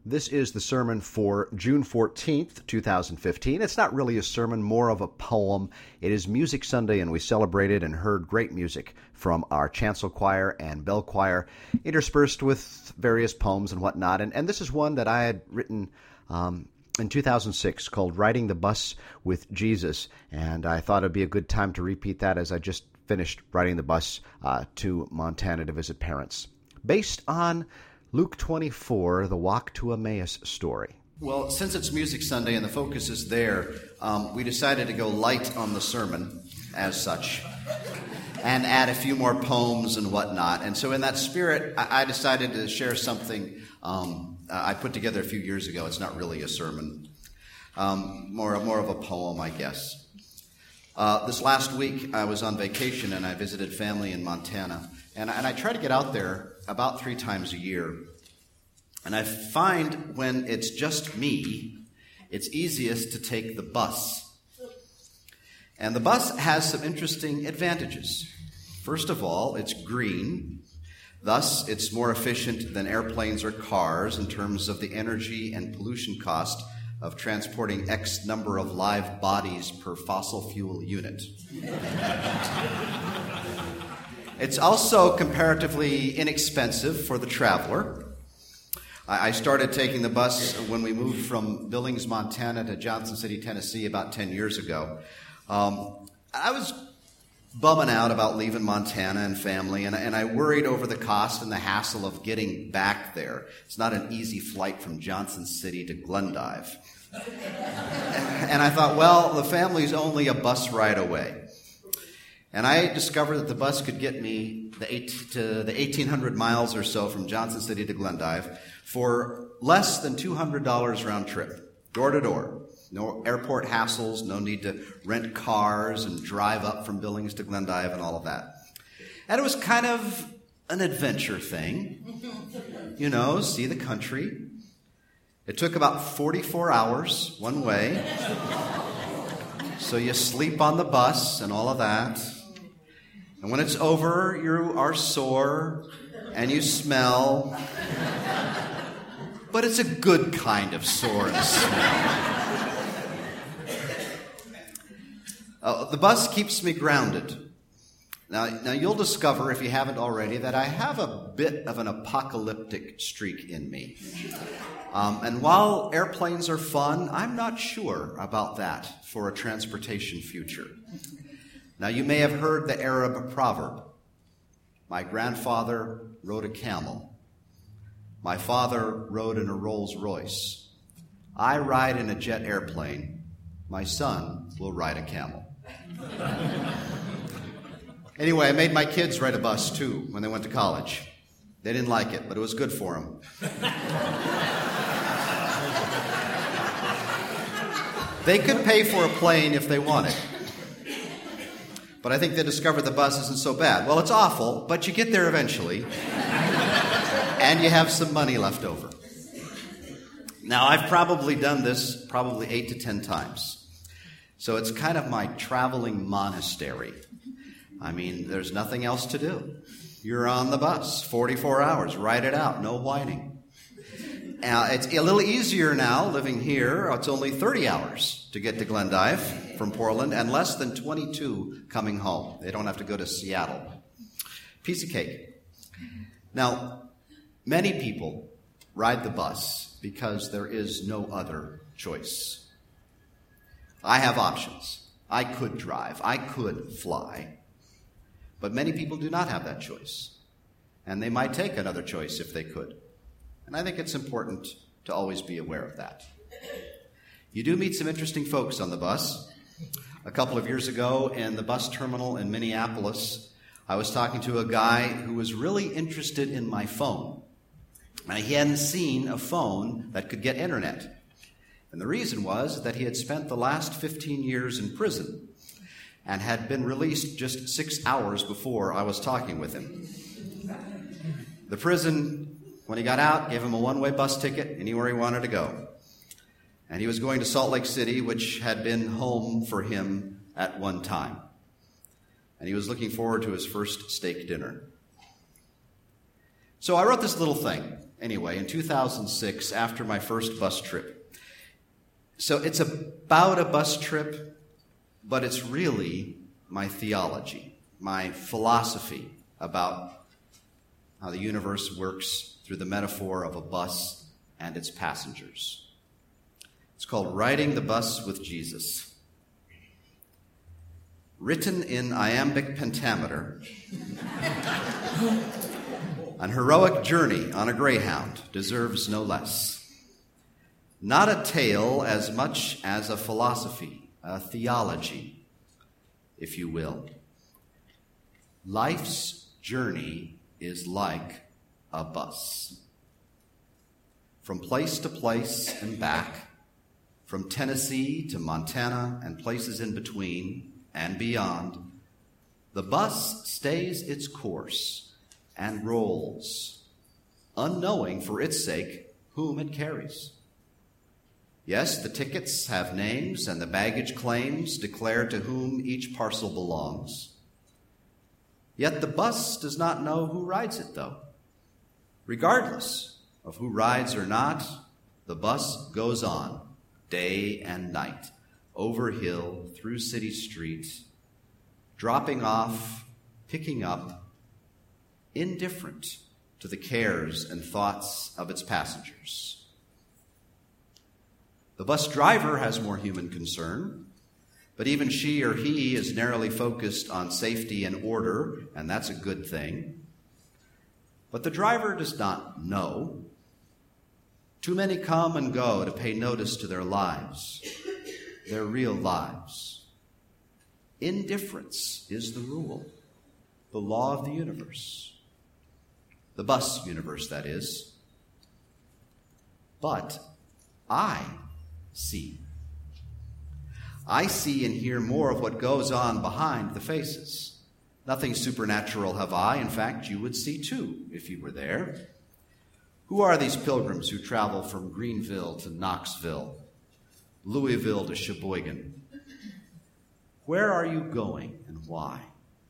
This is the sermon for June 14th, 2015. It's not really a sermon, more of a poem. It is Music Sunday, and we celebrated and heard great music from our chancel choir and bell choir, interspersed with various poems and whatnot. And this is one that I had written in 2006 called Riding the Bus with Jesus, and I thought it'd be a good time to repeat that as I just finished riding the bus to Montana to visit parents. Based on Luke 24, the Walk to Emmaus story. Well, since it's Music Sunday and the focus is there, we decided to go light on the sermon as such and add a few more poems and whatnot. And so in that spirit, I decided to share something I put together a few years ago. It's not really a sermon, more of a poem, I guess. This last week, I was on vacation and I visited family in Montana. And I try to get out there about 3 times a year. And I find when it's just me, it's easiest to take the bus. And the bus has some interesting advantages. First of all, it's green. Thus, it's more efficient than airplanes or cars in terms of the energy and pollution cost of transporting X number of live bodies per fossil fuel unit. It's also comparatively inexpensive for the traveler. I started taking the bus when we moved from Billings, Montana to Johnson City, Tennessee about 10 years ago. I was bumming out about leaving Montana and family, and I worried over the cost and the hassle of getting back there. It's not an easy flight from Johnson City to Glendive. And I thought, well, the family's only a bus ride away. And I discovered that the bus could get me to the 1,800 miles or so from Johnson City to Glendive for less than $200 round trip, door to door. No airport hassles, no need to rent cars and drive up from Billings to Glendive and all of that. And it was kind of an adventure thing, see the country. It took about 44 hours one way. So you sleep on the bus and all of that. And when it's over, you are sore and you smell. But it's a good kind of sore and smell. The bus keeps me grounded. Now you'll discover, if you haven't already, that I have a bit of an apocalyptic streak in me. And while airplanes are fun, I'm not sure about that for a transportation future. Now, you may have heard the Arab proverb, my grandfather rode a camel. My father rode in a Rolls Royce. I ride in a jet airplane. My son will ride a camel. Anyway, I made my kids ride a bus, too, when they went to college. They didn't like it, but it was good for them. They could pay for a plane if they wanted. But I think they discovered the bus isn't so bad. Well, it's awful, but you get there eventually. And you have some money left over. Now, I've probably done this 8 to 10 times. So it's kind of my traveling monastery. I mean, there's nothing else to do. You're on the bus, 44 hours, ride it out, no whining. It's a little easier now living here. It's only 30 hours to get to Glendive from Portland and less than 22 coming home. They don't have to go to Seattle. Piece of cake. Now, many people ride the bus because there is no other choice. I have options. I could drive. I could fly. But many people do not have that choice. And they might take another choice if they could. And I think it's important to always be aware of that. You do meet some interesting folks on the bus. A couple of years ago in the bus terminal in Minneapolis, I was talking to a guy who was really interested in my phone. And he hadn't seen a phone that could get internet. And the reason was that he had spent the last 15 years in prison and had been released just 6 hours before I was talking with him. The prison, when he got out, gave him a one-way bus ticket anywhere he wanted to go. And he was going to Salt Lake City, which had been home for him at one time. And he was looking forward to his first steak dinner. So I wrote this little thing Anyway, in 2006, after my first bus trip. So it's about a bus trip, but it's really my theology, my philosophy about how the universe works through the metaphor of a bus and its passengers. It's called Riding the Bus with Jesus. Written in iambic pentameter, an heroic journey on a greyhound deserves no less. Not a tale as much as a philosophy, a theology, if you will. Life's journey is like a bus. From place to place and back, from Tennessee to Montana and places in between and beyond, the bus stays its course and rolls, unknowing for its sake whom it carries. Yes, the tickets have names and the baggage claims declare to whom each parcel belongs. Yet the bus does not know who rides it, though. Regardless of who rides or not, the bus goes on, day and night, over hill, through city streets, dropping off, picking up, indifferent to the cares and thoughts of its passengers. The bus driver has more human concern, but even she or he is narrowly focused on safety and order, and that's a good thing. But the driver does not know. Too many come and go to pay notice to their lives, their real lives. Indifference is the rule, the law of the universe. The bus universe, that is. But I see. I see and hear more of what goes on behind the faces. Nothing supernatural have I. In fact, you would see too if you were there. Who are these pilgrims who travel from Greenville to Knoxville, Louisville to Sheboygan? Where are you going and why?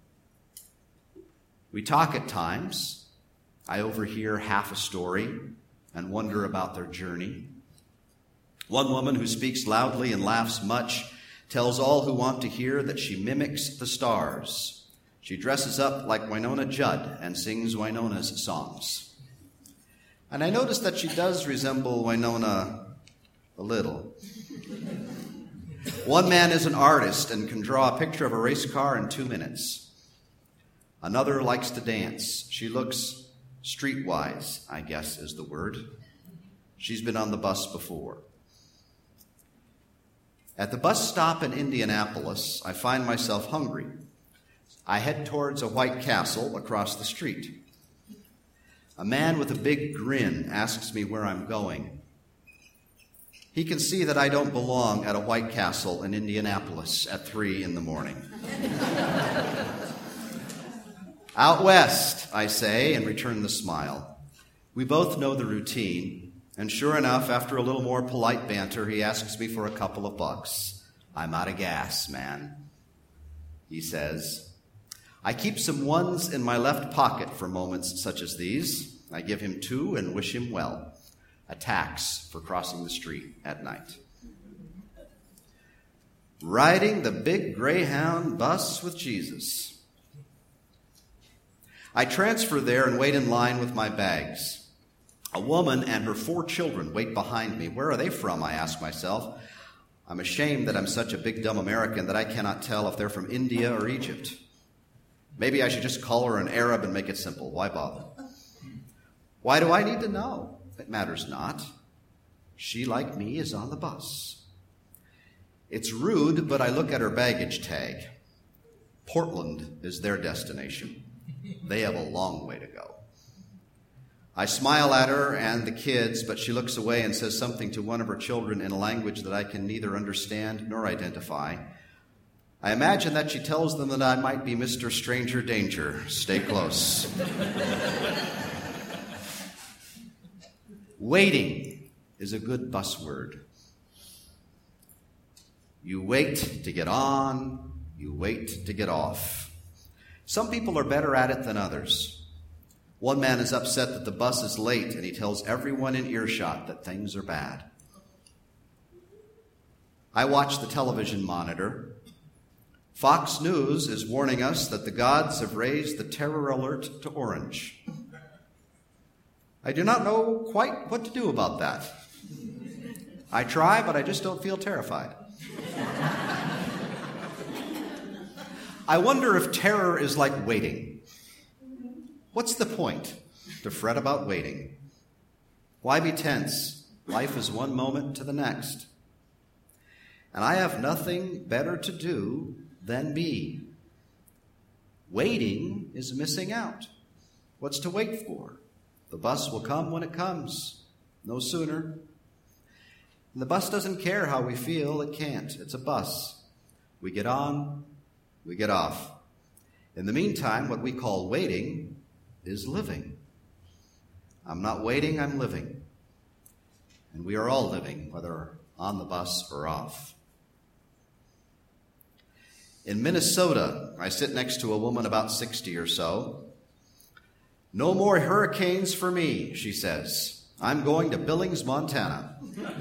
We talk at times. I overhear half a story and wonder about their journey. One woman who speaks loudly and laughs much tells all who want to hear that she mimics the stars. She dresses up like Winona Judd and sings Winona's songs. And I notice that she does resemble Winona a little. One man is an artist and can draw a picture of a race car in 2 minutes. Another likes to dance. She looks streetwise, I guess is the word. She's been on the bus before. At the bus stop in Indianapolis, I find myself hungry. I head towards a White Castle across the street. A man with a big grin asks me where I'm going. He can see that I don't belong at a White Castle in Indianapolis at 3 a.m. Out west, I say, and return the smile. We both know the routine, and sure enough, after a little more polite banter, he asks me for a couple of bucks. I'm out of gas, man, he says. I keep some ones in my left pocket for moments such as these. I give him 2 and wish him well. A tax for crossing the street at night. Riding the big Greyhound bus with Jesus. I transfer there and wait in line with my bags. A woman and her 4 children wait behind me. Where are they from, I ask myself. I'm ashamed that I'm such a big dumb American that I cannot tell if they're from India or Egypt. Maybe I should just call her an Arab and make it simple. Why bother? Why do I need to know? It matters not. She, like me, is on the bus. It's rude, but I look at her baggage tag. Portland is their destination. They have a long way to go. I smile at her and the kids, but she looks away and says something to one of her children in a language that I can neither understand nor identify. I imagine that she tells them that I might be Mr. Stranger Danger. Stay close. Waiting is a good bus word. You wait to get on, you wait to get off. Some people are better at it than others. One man is upset that the bus is late, and he tells everyone in earshot that things are bad. I watch the television monitor. Fox News is warning us that the gods have raised the terror alert to orange. I do not know quite what to do about that. I try, but I just don't feel terrified. I wonder if terror is like waiting. What's the point to fret about waiting? Why be tense? Life is one moment to the next. And I have nothing better to do than be. Waiting is missing out. What's to wait for? The bus will come when it comes, no sooner. And the bus doesn't care how we feel. It can't. It's a bus. We get on, we get off. In the meantime, what we call waiting is living. I'm not waiting, I'm living. And we are all living, whether on the bus or off. In Minnesota, I sit next to a woman about 60 or so. No more hurricanes for me, she says. I'm going to Billings, Montana.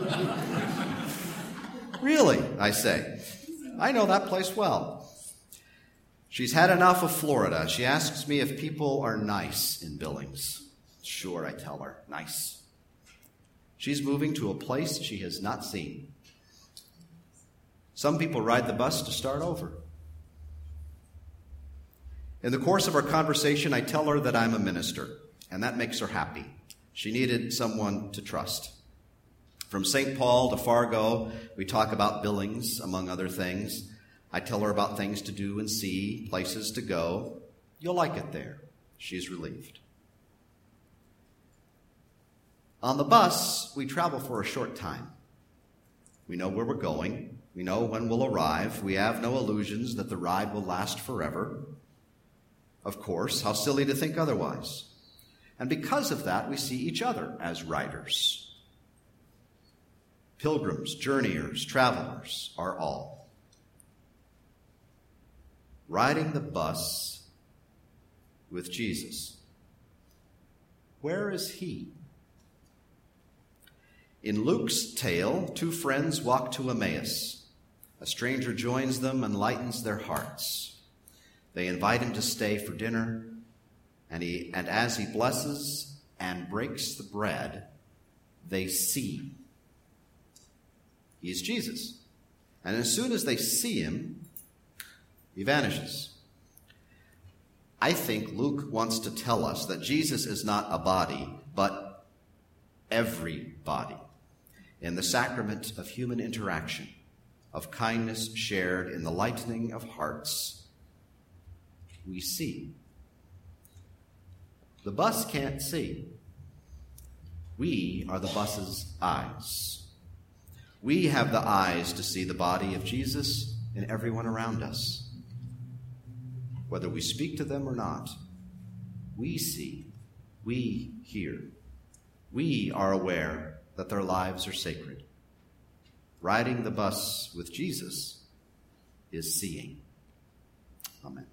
Really, I say. I know that place well. She's had enough of Florida. She asks me if people are nice in Billings. Sure, I tell her, nice. She's moving to a place she has not seen. Some people ride the bus to start over. In the course of our conversation, I tell her that I'm a minister, and that makes her happy. She needed someone to trust. From St. Paul to Fargo, we talk about Billings, among other things. I tell her about things to do and see, places to go. You'll like it there. She's relieved. On the bus, we travel for a short time. We know where we're going. We know when we'll arrive. We have no illusions that the ride will last forever. Of course, how silly to think otherwise. And because of that, we see each other as riders. Pilgrims, journeyers, travelers are all. Riding the bus with Jesus. Where is he? In Luke's tale, two friends walk to Emmaus. A stranger joins them and lightens their hearts. They invite him to stay for dinner, and as he blesses and breaks the bread, they see. He's Jesus. And as soon as they see him, he vanishes. I think Luke wants to tell us that Jesus is not a body, but every body in the sacrament of human interaction, of kindness shared in the lightening of hearts. We see. The bus can't see. We are the bus's eyes. We have the eyes to see the body of Jesus in everyone around us. Whether we speak to them or not, we see, we hear. We are aware that their lives are sacred. Riding the bus with Jesus is seeing. Amen.